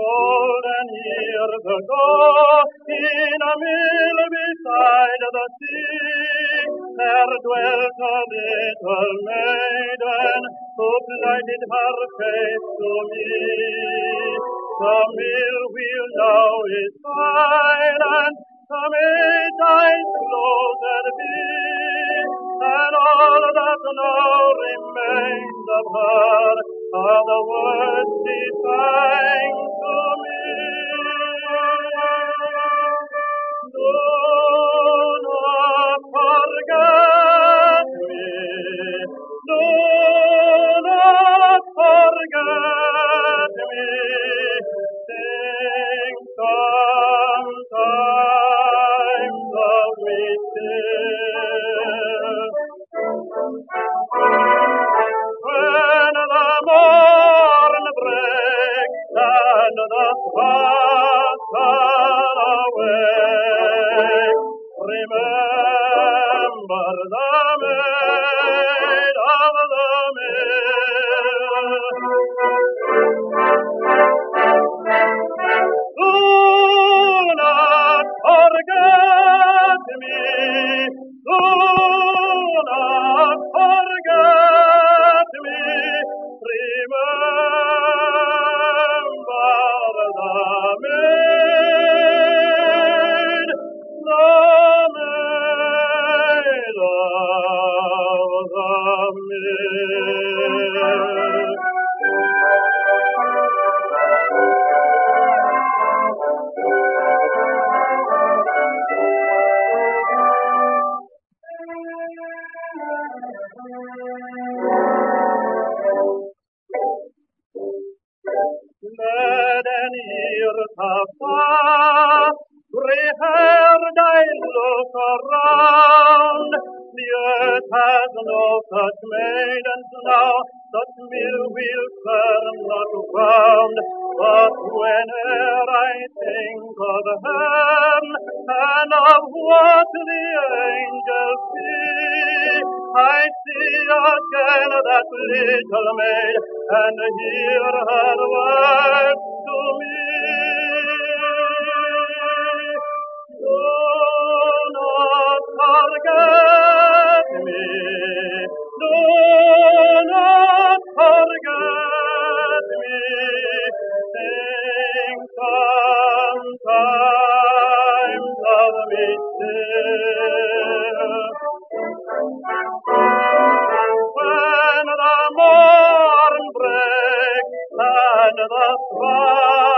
golden years ago, in a mill beside the sea, there dwelt a little maiden who plighted her faith to me. The mill wheel now is silent, the maid's eyes closed be, and all that now remains of her are the words she sang to me. Do not forget me. Do not forget me. Think sometimes of me still. When the morn breaks and the sparks are awake, remember the maid of the mill. Do not forget me. Do not forget me. Remember the maid of the mill. Leaden years have passed, gray-haired I look around. The earth has no such maidens now, such mill wheels turn not round. But whene'er I think of heaven and of what the angels see, I see again that little maid and hear her words to me. Do not forget me. Do not forget me. Think sometimes of me still. When the morn breaks and the sparks